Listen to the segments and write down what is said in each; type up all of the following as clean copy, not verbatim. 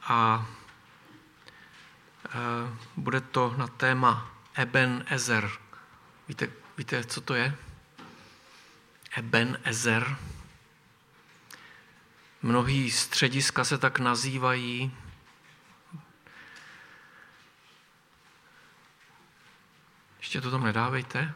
a bude to na téma Eben Ezer. Víte, co to je? Eben Ezer. Mnohý střediska se tak nazývají. Ještě to tam nedávejte.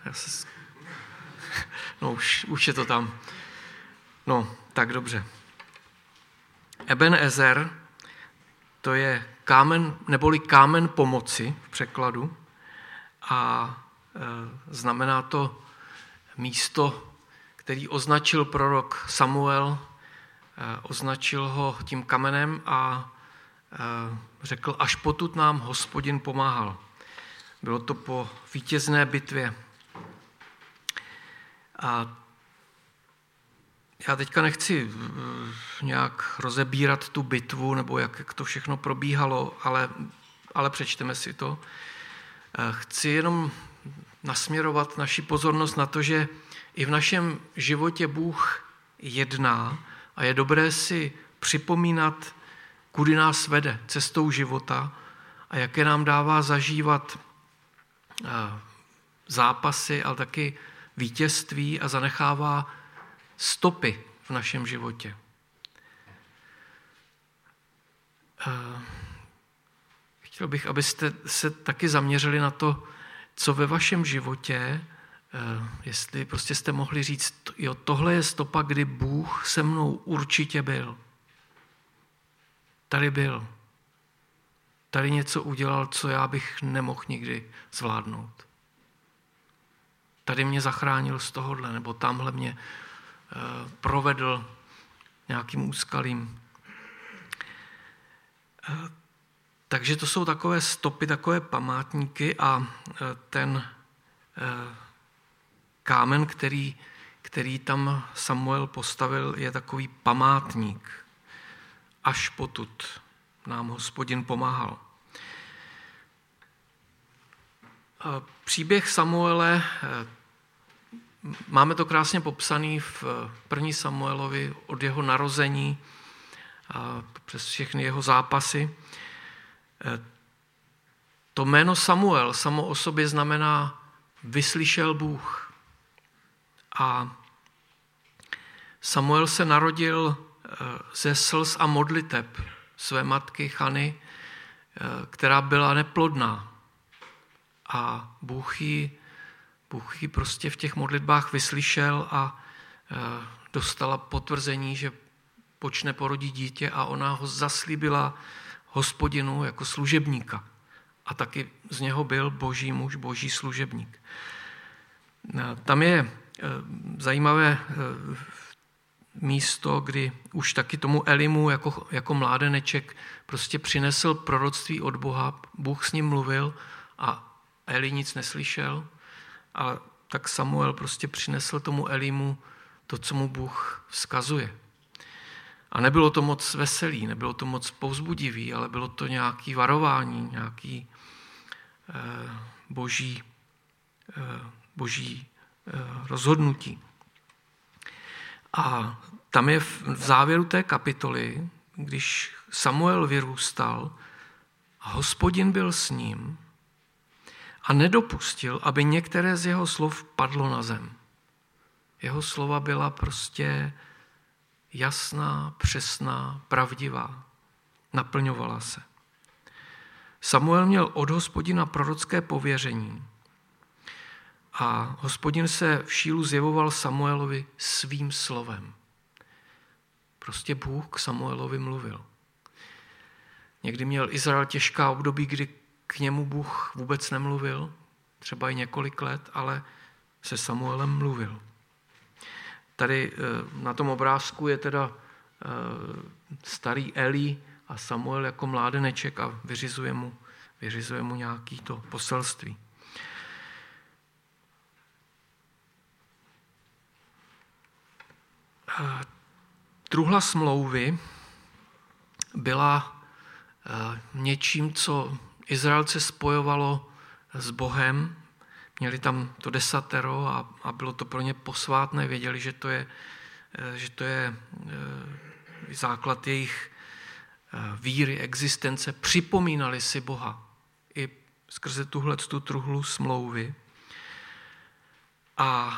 No, už je to tam. No, tak dobře. Eben Ezer, to je kámen, neboli kámen pomoci v překladu a znamená to místo, který označil prorok Samuel, označil ho tím kamenem a řekl, až potud nám Hospodin pomáhal. Bylo to po vítězné bitvě. A já teďka nechci nějak rozebírat tu bitvu, nebo jak to všechno probíhalo, ale přečteme si to. Chci jenom nasměrovat naši pozornost na to, že i v našem životě Bůh jedná a je dobré si připomínat, kudy nás vede cestou života a jaké nám dává zažívat zápasy, ale taky vítězství a zanechává stopy v našem životě. Chtěl bych, abyste se taky zaměřili na to, co ve vašem životě, jestli prostě jste mohli říct, jo, tohle je stopa, kdy Bůh se mnou určitě byl. Tady byl. Tady něco udělal, co já bych nemohl nikdy zvládnout. Tady mě zachránil z tohohle, nebo tamhle mě provedl nějakým úskalím. Takže to jsou takové stopy, takové památníky a ten kámen, který tam Samuel postavil, je takový památník. Až potud nám Hospodin pomáhal. Příběh Samuele, máme to krásně popsaný v 1. Samuelovi od jeho narození a přes všechny jeho zápasy. To jméno Samuel samo o sobě znamená vyslyšel Bůh. A Samuel se narodil ze slz a modliteb své matky Chany, která byla neplodná. A Bůh ji prostě v těch modlitbách vyslyšel a dostala potvrzení, že počne porodit dítě a ona ho zaslíbila Hospodinu jako služebníka. A taky z něho byl boží muž, boží služebník. Tam je zajímavé místo, kdy už taky tomu Elimu jako mládeneček prostě přinesl proroctví od Boha, Bůh s ním mluvil a Eli nic neslyšel, ale tak Samuel prostě přinesl tomu Elimu to, co mu Bůh vzkazuje. A nebylo to moc veselý, nebylo to moc povzbudivý, ale bylo to nějaké varování, nějaký boží rozhodnutí. A tam je v závěru té kapitoly, když Samuel vyrůstal, Hospodin byl s ním a nedopustil, aby některé z jeho slov padlo na zem. Jeho slova byla prostě jasná, přesná, pravdivá. Naplňovala se. Samuel měl od Hospodina prorocké pověření a Hospodin se v Šílu zjevoval Samuelovi svým slovem. Prostě Bůh k Samuelovi mluvil. Někdy měl Izrael těžká období, kdy k němu Bůh vůbec nemluvil, třeba i několik let, ale se Samuelem mluvil. Tady na tom obrázku je teda starý Eli a Samuel jako mládeneček a vyřizuje mu nějaký to poselství. Truhla smlouvy byla něčím, co Izraelce spojovalo s Bohem. Měli tam to 10 a bylo to pro ně posvátné. Věděli, že to je základ jejich víry, existence, připomínali si Boha i skrze tu truhlu smlouvy. A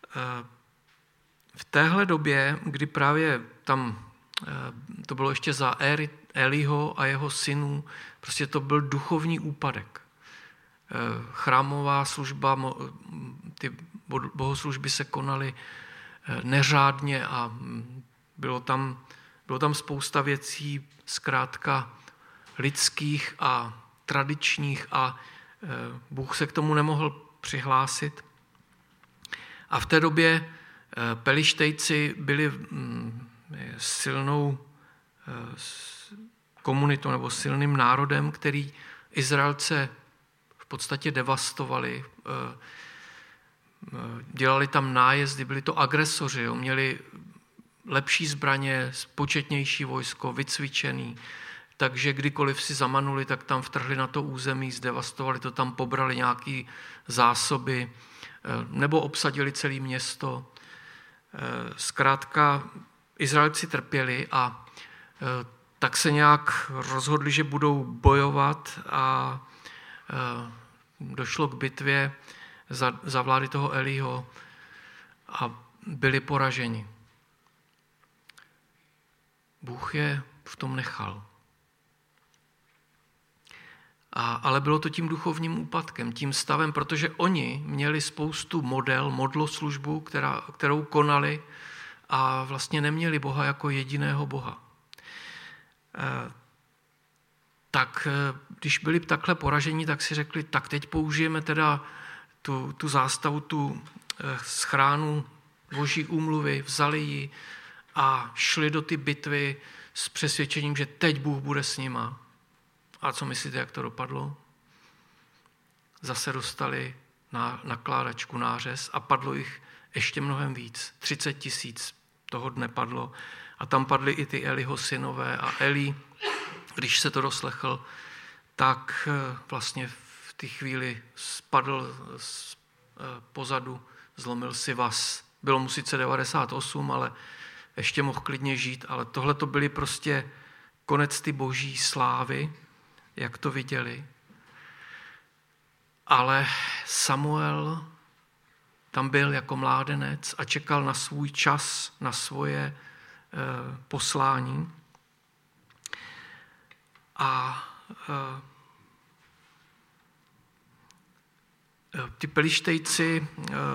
v téhle době, kdy právě tam, to bylo ještě za éry Eliho a jeho synů, prostě to byl duchovní úpadek. Chrámová služba, ty bohoslužby se konaly neřádně a bylo tam spousta věcí zkrátka lidských a tradičních a Bůh se k tomu nemohl přihlásit. A v té době Pelištejci byli silnou komunitou nebo silným národem, který Izraelce v podstatě devastovali. Dělali tam nájezdy, byli to agresoři, měli lepší zbraně, početnější vojsko, vycvičený. Takže kdykoliv si zamanuli, tak tam vtrhli na to území, zdevastovali to, tam pobrali nějaké zásoby nebo obsadili celé město. Zkrátka Izraelci trpěli a tak se nějak rozhodli, že budou bojovat a došlo k bitvě za vlády toho Eliho a byli poraženi. Bůh je v tom nechal. Ale bylo to tím duchovním úpadkem, tím stavem, protože oni měli spoustu modloslužbu, kterou konali a vlastně neměli Boha jako jediného Boha. Tak když byli takhle poraženi, tak si řekli, tak teď použijeme teda tu zástavu, tu schránu Boží úmluvy, vzali ji a šli do ty bitvy s přesvědčením, že teď Bůh bude s nima. A co myslíte, jak to dopadlo? Zase dostali na nakládačku nářez a padlo jich ještě mnohem víc. 30 000 toho dne padlo. A tam padly i ty Eliho synové a Eli, když se to doslechl, tak vlastně v té chvíli spadl pozadu, zlomil si vaz. Bylo mu sice 98, ale ještě mohl klidně žít, ale tohle to byly prostě konec ty boží slávy, jak to viděli. Ale Samuel tam byl jako mládenec a čekal na svůj čas, na svoje poslání. A ty Pelištejci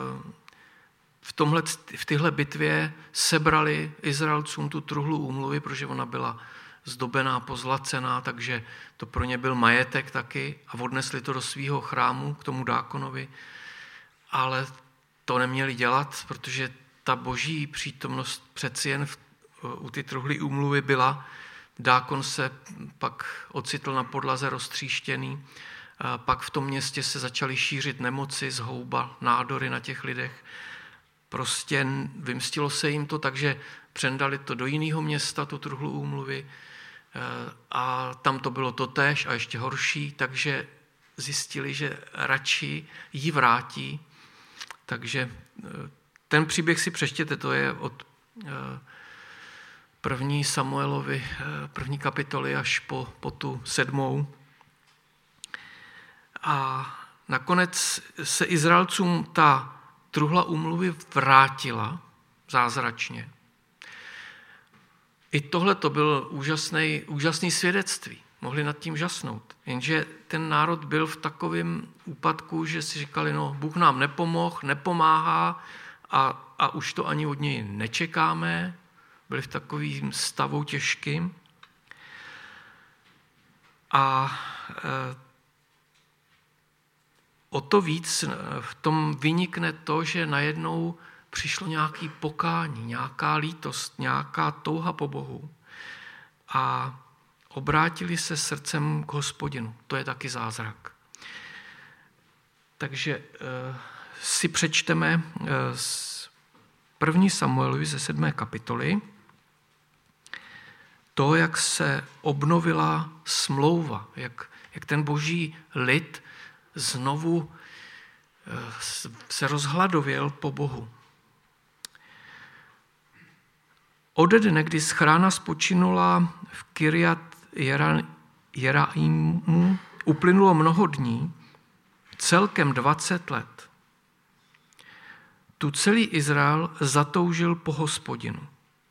v téhle bitvě sebrali Izraelcům tu truhlu úmluvy, protože ona byla zdobená, pozlacená, takže to pro ně byl majetek taky a odnesli to do svého chrámu k tomu dákonovi. Ale to neměli dělat, protože ta boží přítomnost přeci jen u ty truhly úmluvy byla. Dákon se pak ocitl na podlaze roztříštěný. Pak v tom městě se začaly šířit nemoci, zhouba, nádory na těch lidech. Prostě vymstilo se jim to, takže přendali to do jiného města, tu truhlu úmluvy, a tam to bylo totéž a ještě horší, takže zjistili, že radši ji vrátí. Takže ten příběh si přečtěte, to je od 1. Samuelovi, 1. kapitoly až po tu 7. A nakonec se Izraelcům ta truhla úmluvy vrátila zázračně. I tohle to byl úžasný svědectví. Mohli nad tím žasnout. Jenže ten národ byl v takovém úpadku, že si říkali, no Bůh nám nepomohl, nepomáhá a už to ani od něj nečekáme. Byli v takovém stavu těžkým. A o to víc v tom vynikne to, že najednou přišlo nějaké pokání, nějaká lítost, nějaká touha po Bohu a obrátili se srdcem k Hospodinu. To je taky zázrak. Takže si přečteme z 1. Samuelovi ze 7. kapitoly to, jak se obnovila smlouva, jak ten boží lid znovu se rozhladověl po Bohu. Ode dne, kdy schrána spočinula v Kirjat Jeraimu uplynulo mnoho dní, celkem 20 let. Tu celý Izrael zatoužil po Hospodinu.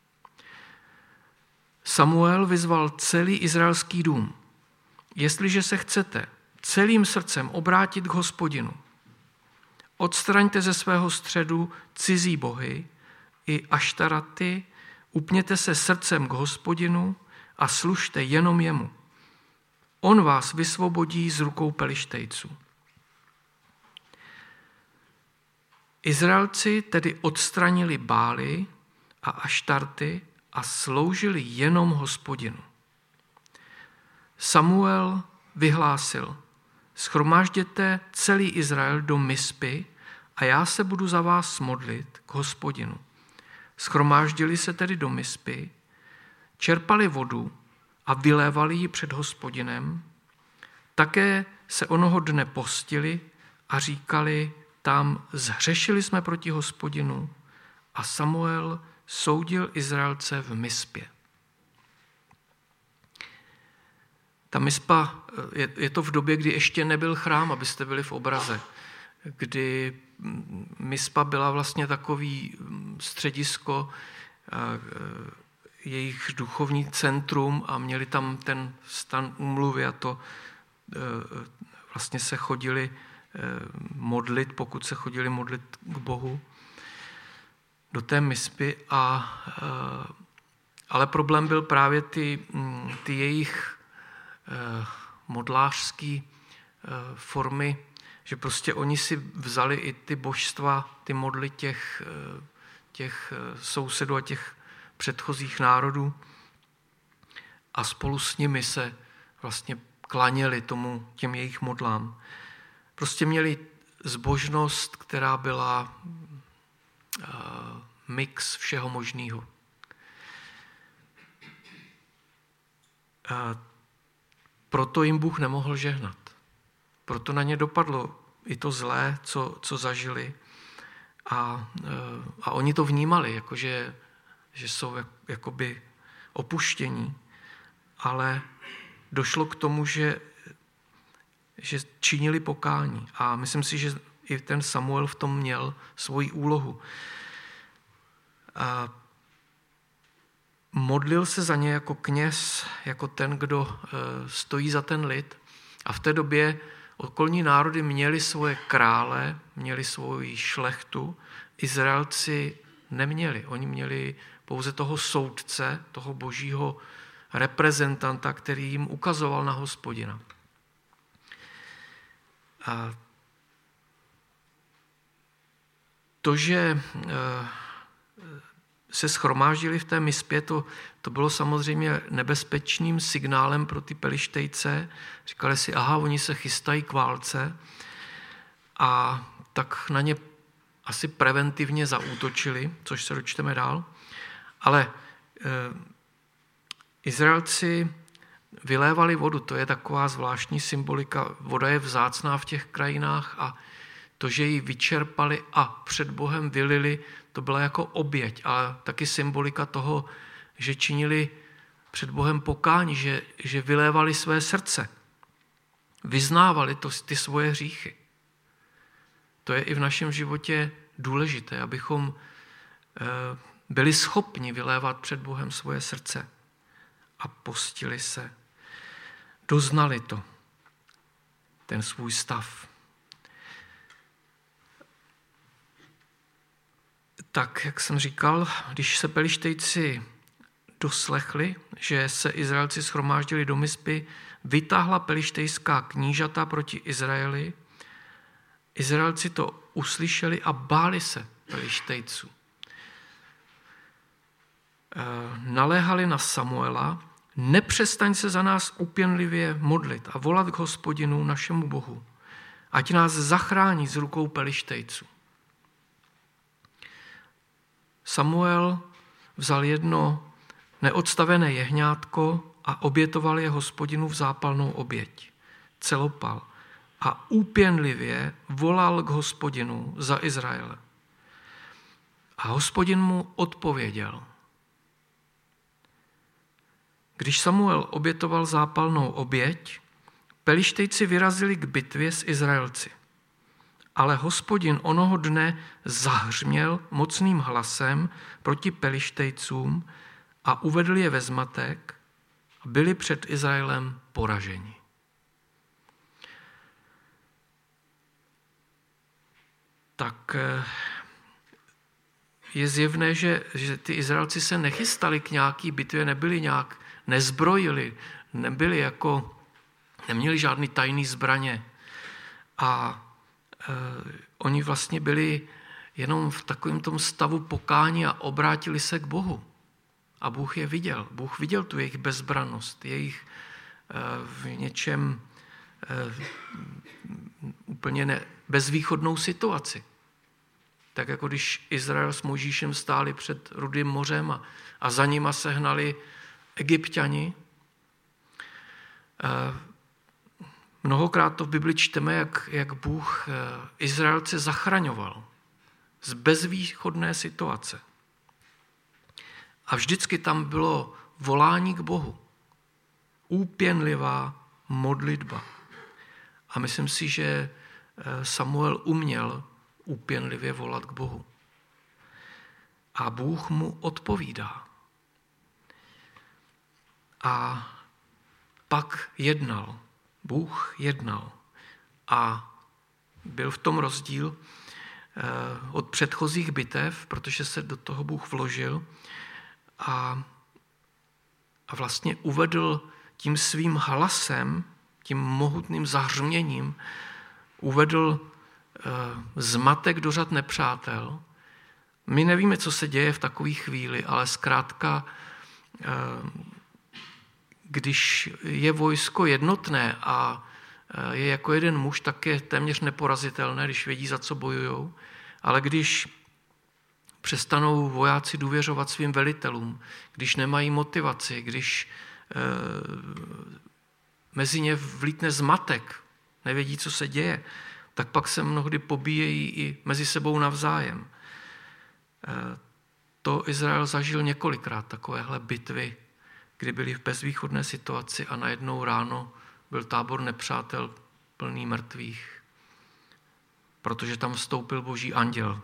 Samuel vyzval celý izraelský dům. Jestliže se chcete celým srdcem obrátit k Hospodinu, odstraňte ze svého středu cizí bohy i aštaraty, upněte se srdcem k Hospodinu a služte jenom jemu. On vás vysvobodí z rukou Pelištejců. Izraelci tedy odstranili Bály a aštarty a sloužili jenom Hospodinu. Samuel vyhlásil: shromážděte celý Izrael do Mispy a já se budu za vás modlit k Hospodinu. Shromáždili se tedy do Mispy, čerpali vodu a vylévali ji před Hospodinem. Také se onoho dne postili a říkali tam: zhřešili jsme proti Hospodinu. A Samuel soudil Izraelce v Mispě. Ta Mispa, je to v době, kdy ještě nebyl chrám, abyste byli v obraze, kdy Mispa byla vlastně takový středisko, jejich duchovní centrum a měli tam ten stan úmluvy a to vlastně se chodili modlit, pokud se chodili modlit k Bohu do té Mispy. Ale problém byl právě ty jejich modlářské formy, že prostě oni si vzali i ty božstva, ty modly těch sousedů a těch předchozích národů a spolu s nimi se vlastně klaněli těm jejich modlám. Prostě měli zbožnost, která byla mix všeho možného. Proto jim Bůh nemohl žehnat. Proto na ně dopadlo i to zlé, co zažili. A oni to vnímali, jakože že jsou jakoby opuštění. Ale došlo k tomu, že činili pokání. A myslím si, že i ten Samuel v tom měl svoji úlohu. A modlil se za ně jako kněz, jako ten, kdo stojí za ten lid. A v té době okolní národy měli svoje krále, měli svoji šlechtu. Izraelci neměli. Oni měli pouze toho soudce, toho božího reprezentanta, který jim ukazoval na Hospodina. A to, že se shromáždili v té Mispě, to bylo samozřejmě nebezpečným signálem pro ty Pelištejce. Říkali si, aha, oni se chystají k válce, a tak na ně asi preventivně zaútočili, což se dočteme dál. Ale Izraelci vylévali vodu, to je taková zvláštní symbolika. Voda je vzácná v těch krajinách a to, že ji vyčerpali a před Bohem vylili, to byla jako oběť, ale taky symbolika toho, že činili před Bohem pokání, že vylévali své srdce. Vyznávali ty svoje hříchy. To je i v našem životě důležité, abychom byli schopni vylévat před Bohem svoje srdce a postili se. Doznali to, ten svůj stav. Tak, jak jsem říkal, když se Pelištejci doslechli, že se Izraelci shromáždili do Mispy, vytáhla pelištejská knížata proti Izraeli. Izraelci to uslyšeli a báli se Pelištejců. Naléhali na Samuela: nepřestaň se za nás úpěnlivě modlit a volat k Hospodinu, našemu Bohu, ať nás zachrání z rukou Pelištejců. Samuel vzal jedno neodstavené jehňátko a obětoval je Hospodinu v zápalnou oběť, celopal, a úpěnlivě volal k Hospodinu za Izraele. A Hospodin mu odpověděl: Když Samuel obětoval zápalnou oběť, Pelištejci vyrazili k bitvě s Izraelci. Ale Hospodin onoho dne zahřměl mocným hlasem proti Pelištejcům a uvedl je ve zmatek a byli před Izraelem poraženi. Tak je zjevné, že ty Izraelci se nechystali k nějaký bitvě, nebyli nějak, nezbrojili, neměli žádný tajný zbraně. A oni vlastně byli jenom v takovém tom stavu pokání a obrátili se k Bohu. A Bůh je viděl. Bůh viděl tu jejich bezbrannost, jejich v něčem úplně bezvýchodnou situaci. Tak jako když Izrael s Mojžíšem stáli před Rudým mořem a za nima se hnali Egypťani. Mnohokrát to v Bibli čteme, jak Bůh Izraelce zachraňoval z bezvýchodné situace. A vždycky tam bylo volání k Bohu. Úpěnlivá modlitba. A myslím si, že Samuel uměl úpěnlivě volat k Bohu. A Bůh mu odpovídá. A pak jednal. Bůh jednal. A byl v tom rozdíl od předchozích bitev, protože se do toho Bůh vložil a vlastně uvedl tím svým hlasem, tím mohutným zahřměním, uvedl zmatek do řad nepřátel. My nevíme, co se děje v takové chvíli, ale zkrátka, když je vojsko jednotné a je jako jeden muž, tak je téměř neporazitelné, když vědí, za co bojujou. Ale když přestanou vojáci důvěřovat svým velitelům, když nemají motivaci, když mezi ně vlítne zmatek, nevědí, co se děje, tak pak se mnohdy pobíjejí i mezi sebou navzájem. To Izrael zažil několikrát, takovéhle bitvy, kdy byli v bezvýchodné situaci a najednou ráno byl tábor nepřátel plný mrtvých, protože tam vstoupil Boží anděl.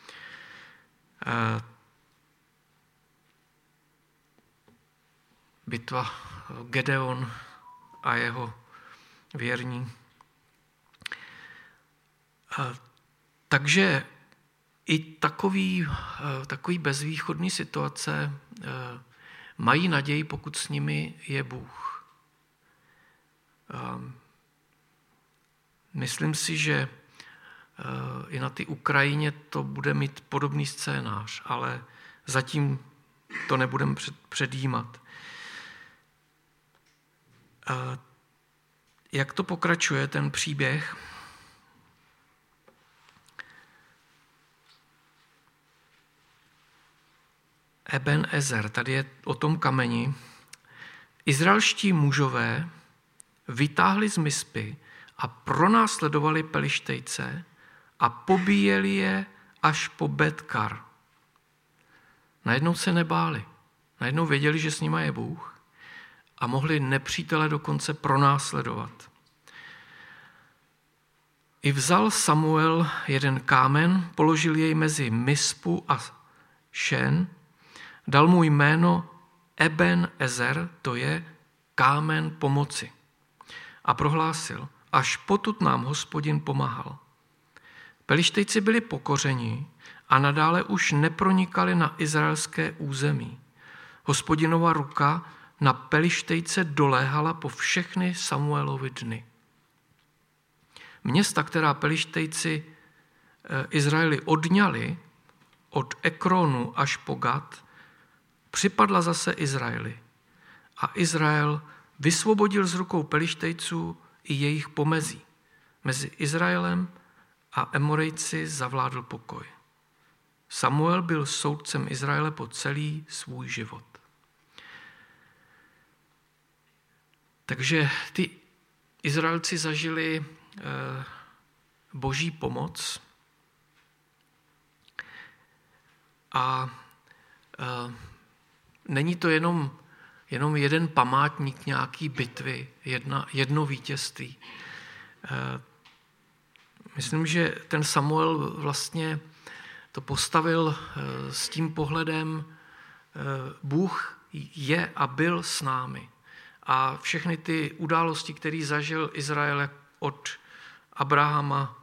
Bitva Gedeon a jeho věrní. Takže i takový bezvýchodný situace mají naději, pokud s nimi je Bůh. Myslím si, že i na té Ukrajině to bude mít podobný scénář, ale zatím to nebudeme předjímat. Jak to pokračuje, ten příběh? Eben Ezer, tady je o tom kameni. Izraelští mužové vytáhli z Mispy a pronásledovali Pelištejce a pobíjeli je až po Betkar. Najednou se nebáli. Najednou věděli, že s nima je Bůh a mohli nepřítele dokonce pronásledovat. I vzal Samuel jeden kámen, položil jej mezi Mispu a Šen, dal mu jméno Eben Ezer, to je kámen pomoci. A prohlásil, až potud nám Hospodin pomáhal. Pelištejci byli pokořeni a nadále už nepronikali na izraelské území. Hospodinova ruka na Pelištejce doléhala po všechny Samuelovy dny. Města, která Pelištejci Izraeli odňali od Ekronu až po Gat, připadla zase Izraeli. A Izrael vysvobodil z rukou Pelištejců i jejich pomezí. Mezi Izraelem a Emorejci zavládl pokoj. Samuel byl soudcem Izraele po celý svůj život. Takže ty Izraelci zažili Boží pomoc a není to jenom jenom jeden památník nějaký bitvy, jedno vítězství. Myslím, že ten Samuel vlastně to postavil s tím pohledem, Bůh je a byl s námi. A všechny ty události, které zažil Izrael od Abrahama,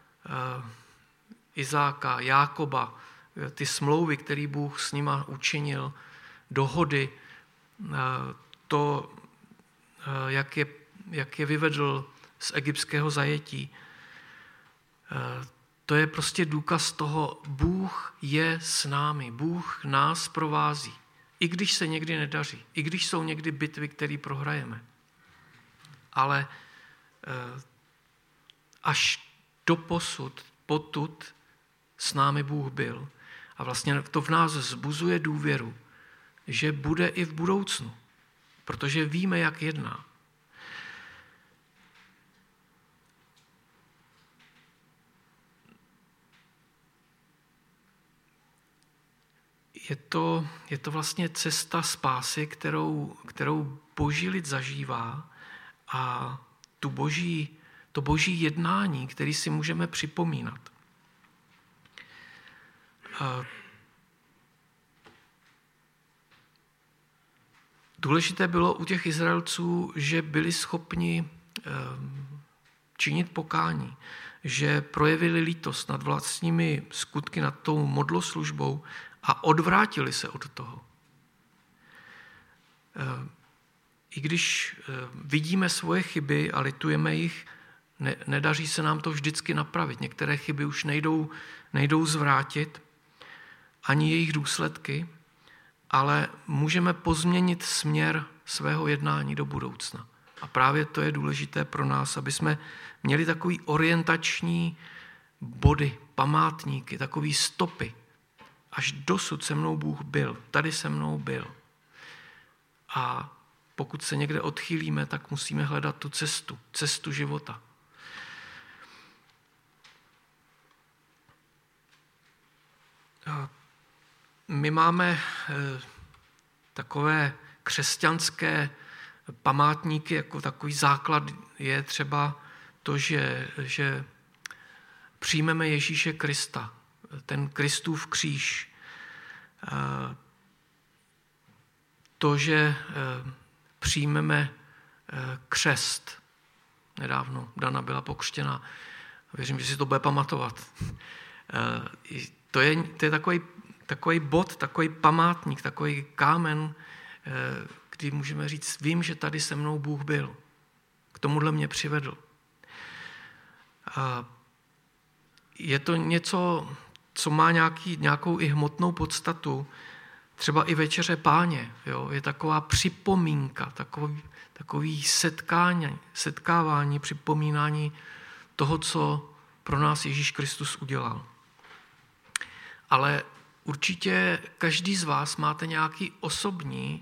Izáka, Jákoba, ty smlouvy, které Bůh s nima učinil, dohody, to, jak je vyvedl z egyptského zajetí, to je prostě důkaz toho, Bůh je s námi, Bůh nás provází. I když se někdy nedaří, i když jsou někdy bitvy, které prohrajeme. Ale až doposud, potud s námi Bůh byl. A vlastně to v nás vzbuzuje důvěru, že bude i v budoucnu, protože víme, jak jedná. Je to vlastně cesta spásy, kterou Boží lid zažívá, a to boží jednání, který si můžeme připomínat. Důležité bylo u těch Izraelců, že byli schopni činit pokání, že projevili lítost nad vlastními skutky, nad tou modloslužbou a odvrátili se od toho. I když vidíme svoje chyby a litujeme jich, nedaří se nám to vždycky napravit. Některé chyby už nejdou zvrátit, ani jejich důsledky, ale můžeme pozměnit směr svého jednání do budoucna. A právě to je důležité pro nás, aby jsme měli takový orientační body, památníky, takový stopy. Až dosud se mnou Bůh byl, tady se mnou byl. A pokud se někde odchýlíme, tak musíme hledat tu cestu života. My máme takové křesťanské památníky, jako takový základ je třeba to, že přijmeme Ježíše Krista, ten Kristův kříž. To, že přijmeme křest. Nedávno Dana byla pokřtěna. Věřím, že si to bude pamatovat. To je takový bod, takový památník, takový kámen, kdy můžeme říct, vím, že tady se mnou Bůh byl. K tomuhle mě přivedl. Je to něco, co má nějakou i hmotnou podstatu, třeba i večeře Páně. Jo? Je taková připomínka, takový setkávání, připomínání toho, co pro nás Ježíš Kristus udělal. Ale určitě každý z vás máte nějaký osobní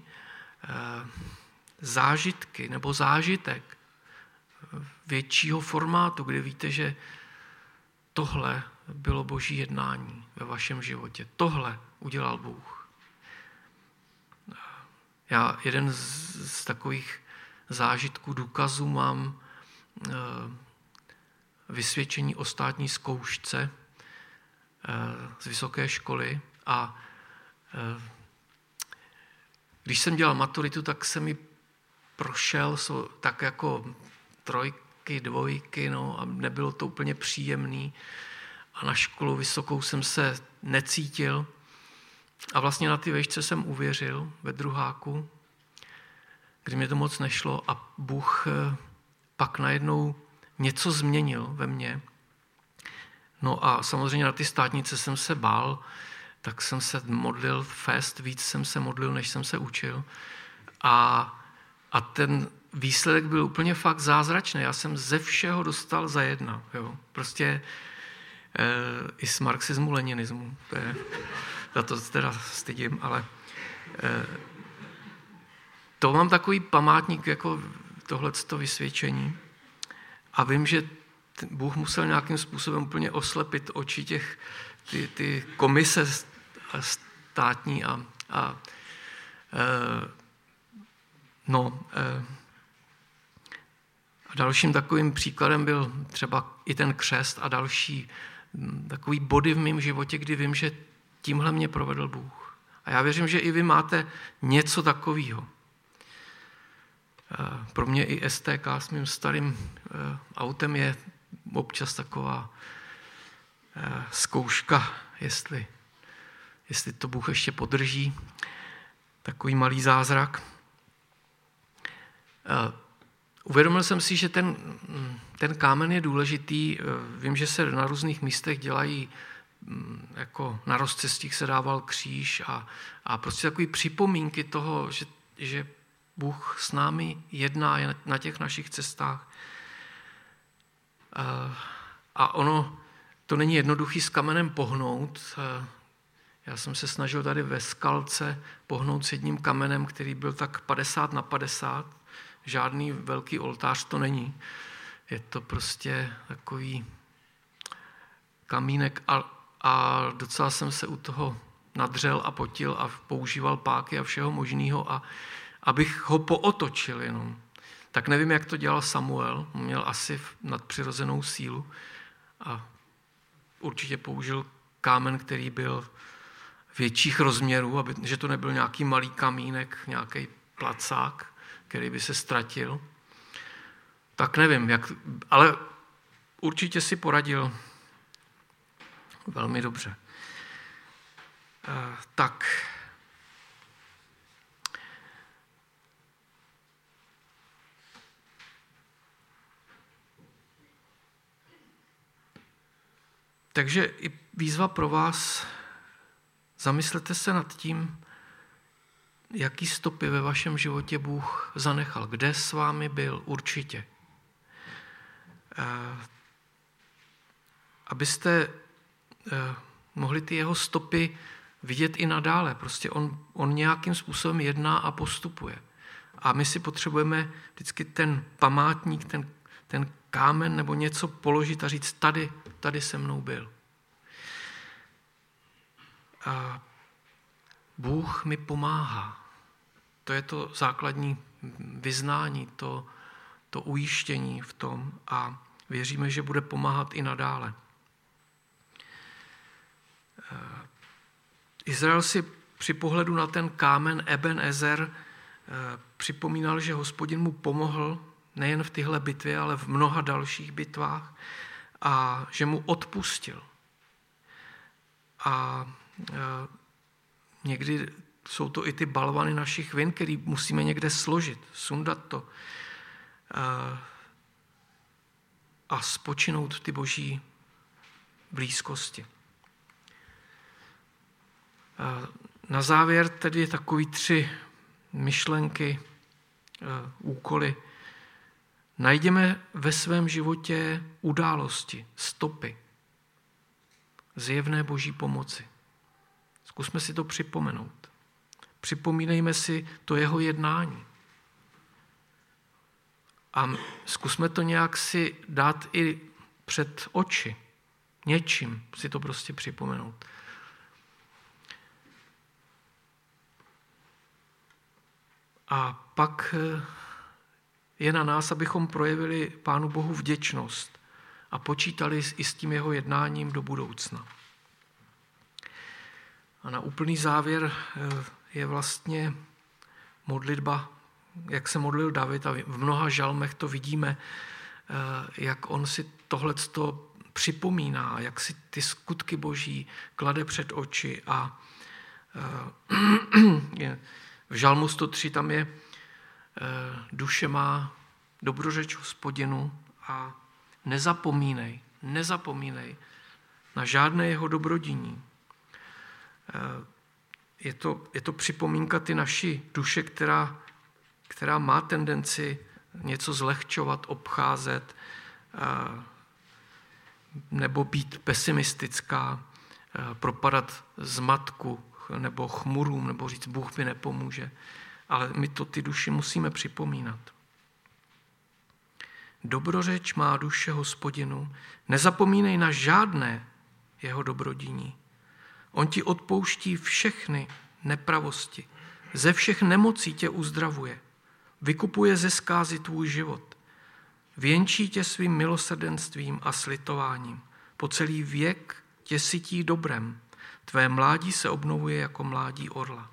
zážitky nebo zážitek většího formátu, kde víte, že tohle bylo Boží jednání ve vašem životě. Tohle udělal Bůh. Já jeden z takových zážitků, důkazů mám vysvědčení o státní zkoušce z vysoké školy a když jsem dělal maturitu, tak se mi prošel tak jako 3, 2, no, a nebylo to úplně příjemný a na školu vysokou jsem se necítil a vlastně na ty vejšce jsem uvěřil ve druháku, kdy mě to moc nešlo a Bůh pak najednou něco změnil ve mně. No a samozřejmě na ty státnice jsem se bál, tak jsem se modlil víc jsem se modlil, než jsem se učil. A ten výsledek byl úplně fakt zázračný. Já jsem ze všeho dostal za 1. Jo. Prostě i z marxismu, leninismu. Za to teda stydím, ale to mám takový památník jako tohleto vysvědčení. A vím, že Bůh musel nějakým způsobem úplně oslepit oči ty komise státní a A dalším takovým příkladem byl třeba i ten křest a další takový body v mém životě, kdy vím, že tímhle mě provedl Bůh. A já věřím, že i vy máte něco takového. Pro mě i STK s mým starým autem je občas taková zkouška, jestli to Bůh ještě podrží. Takový malý zázrak. Uvědomil jsem si, že ten kámen je důležitý. Vím, že se na různých místech dělají, jako na rozcestích se dával kříž a prostě takový připomínky toho, že Bůh s námi jedná na těch našich cestách. A ono to není jednoduchý s kamenem pohnout. Já jsem se snažil tady ve Skalce pohnout s jedním kamenem, který byl tak 50x50. Žádný velký oltář to není. Je to prostě takový kamínek a docela jsem se u toho nadřel a potil a používal páky a všeho možného, a abych ho pootočil jenom. Tak nevím, jak to dělal Samuel. Měl asi nadpřirozenou sílu a určitě použil kámen, který byl větších rozměrů, že to nebyl nějaký malý kamínek, nějaký placák, který by se ztratil. Tak nevím, ale určitě si poradil velmi dobře. Takže i výzva pro vás, zamyslete se nad tím, jaký stopy ve vašem životě Bůh zanechal, kde s vámi byl určitě. Abyste mohli ty jeho stopy vidět i nadále. Prostě on nějakým způsobem jedná a postupuje. A my si potřebujeme vždycky ten památník, ten kámen nebo něco položit a říct, tady se mnou byl. A Bůh mi pomáhá. To je to základní vyznání, to ujištění v tom a věříme, že bude pomáhat i nadále. Izrael si při pohledu na ten kámen Eben Ezer připomínal, že Hospodin mu pomohl nejen v téhle bitvě, ale v mnoha dalších bitvách a že mu odpustil. A někdy jsou to i ty balvany našich vin, který musíme někde složit, sundat to a spočinout v ty boží blízkosti. Na závěr tedy takový 3 myšlenky, úkoly. Najdeme ve svém životě události, stopy, zjevné boží pomoci. Zkusme si to připomenout. Připomínejme si to jeho jednání. A zkusme to nějak si dát i před oči. Něčím si to prostě připomenout. A pak je na nás, abychom projevili Pánu Bohu vděčnost a počítali i s tím jeho jednáním do budoucna. A na úplný závěr je vlastně modlitba, jak se modlil David, a v mnoha žalmech to vidíme, jak on si tohleto připomíná, jak si ty skutky boží klade před oči a v žalmu 103 tam je duše má dobrořeč Hospodinu a nezapomínej na žádné jeho dobrodiní. Je to připomínka ty naší duše, která má tendenci něco zlehčovat, obcházet nebo být pesimistická, propadat zmatku nebo chmurům, nebo říct, Bůh mi nepomůže. Ale my to ty duši musíme připomínat. Dobrořeč má duše Hospodinu, nezapomínej na žádné jeho dobrodiní. On ti odpouští všechny nepravosti, ze všech nemocí tě uzdravuje. Vykupuje ze zkázy tvůj život. Věnčí tě svým milosrdenstvím a slitováním. Po celý věk tě sytí dobrem. Tvé mládí se obnovuje jako mládí orla.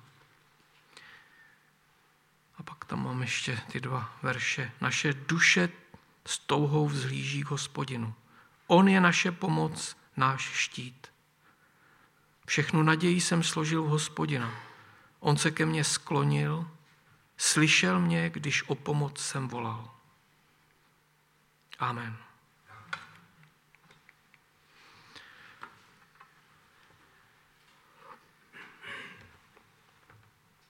A pak tam mám ještě ty 2 verše. Naše duše s touhou vzhlíží k Hospodinu. On je naše pomoc, náš štít. Všechnu naději jsem složil v Hospodina. On se ke mně sklonil, slyšel mě, když o pomoc jsem volal. Amen.